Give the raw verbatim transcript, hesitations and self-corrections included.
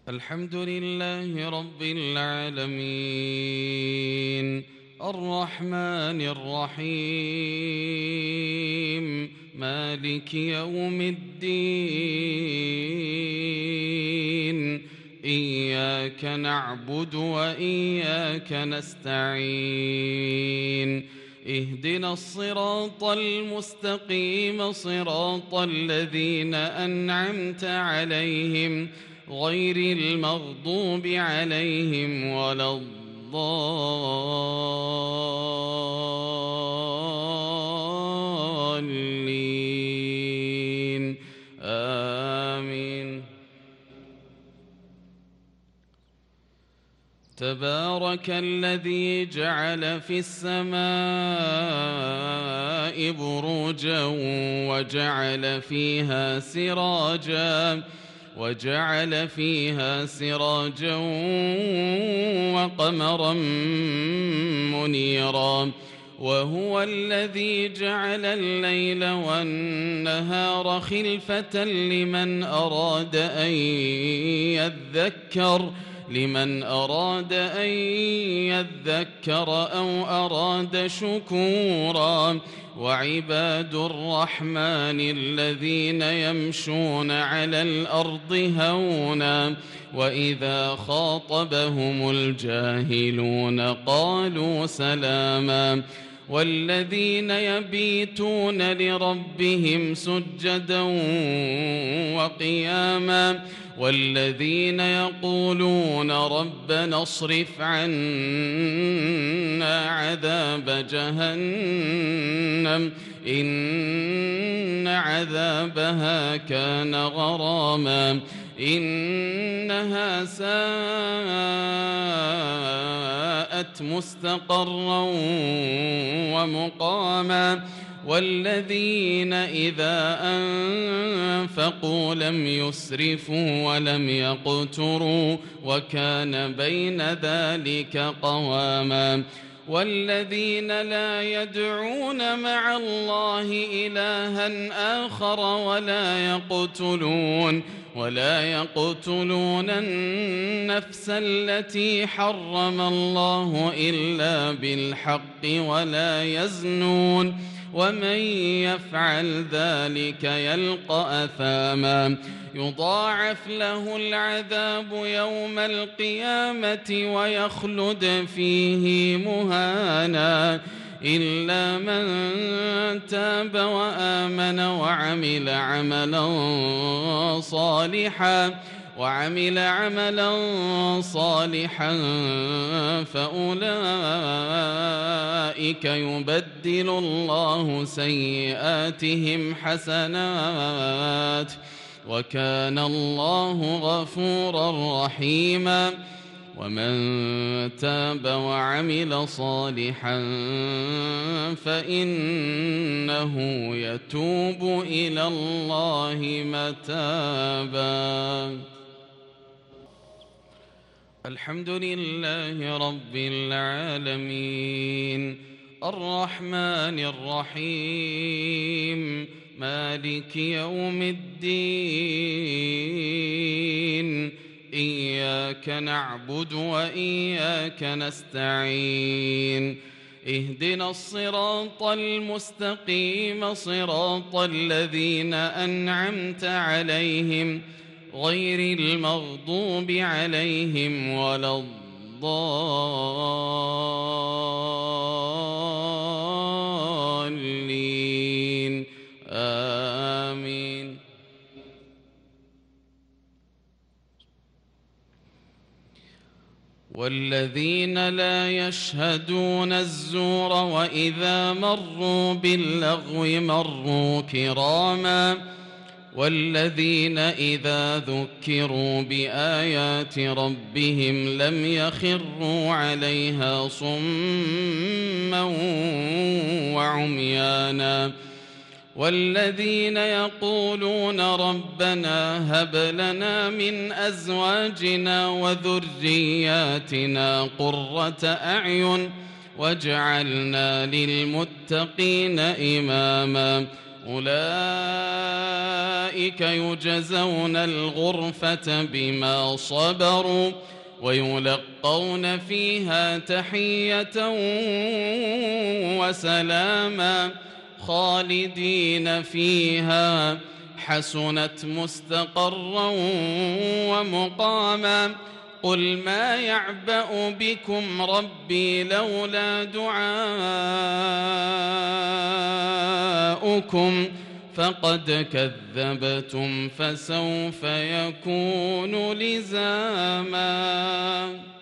الحمد لله رب العالمين الرحمن الرحيم مالك يوم الدين إياك نعبد وإياك نستعين اهدنا الصراط المستقيم صراط الذين أنعمت عليهم غير المغضوب عليهم ولا الضالين آمين. تبارك الذي جعل في السماء بروجا وجعل فيها سراجا وجعل فيها سراجا وقمرا منيرا وهو الذي جعل الليل والنهار خلفة لمن أراد أن يذكر لمن أراد أن يذكر أو أراد شكورا وعباد الرحمن الذين يمشون على الأرض هونا وإذا خاطبهم الجاهلون قالوا سلاما والذين يبيتون لربهم سجدا وقياما والذين يقولون ربنا اصرف عنا عذاب جهنم إن عذابها كان غراما إنها ساءت مستقرا ومقاما والذين إذا أنفقوا لم يسرفوا ولم يقتروا وكان بين ذلك قواما والذين لا يدعون مع الله إلها آخر ولا يقتلون ولا يقتلون النفس التي حرم الله إلا بالحق ولا يزنون ومن يفعل ذلك يلقى أثاما يضاعف له العذاب يوم القيامة ويخلد فيه مهانا إلا من تاب وآمن وعمل عملا صالحا وعمل عملا صالحا فأولئك يبدل الله سيئاتهم حسنات وكان الله غفورا رحيما ومن تاب وعمل صالحا فإنه يتوب إلى الله متابا. الحمد لله رب العالمين الرحمن الرحيم مالك يوم الدين إياك نعبد وإياك نستعين اهدنا الصراط المستقيم صراط الذين أنعمت عليهم غير المغضوب عليهم ولا الضالين آمين. والذين لا يشهدون الزور وإذا مروا باللغو مروا كراما والذين إذا ذكروا بآيات ربهم لم يخروا عليها صما وعميانا والذين يقولون ربنا هب لنا من أزواجنا وذرياتنا قرة أعين واجعلنا للمتقين إماما أولئك يجزون الغرفة بما صبروا ويلقون فيها تحية وسلاما خالدين فيها حسنت مستقرا ومقاما قل ما يعبأ بكم ربي لولا دعاؤكم فقد كذبتم فسوف يكون لزاما.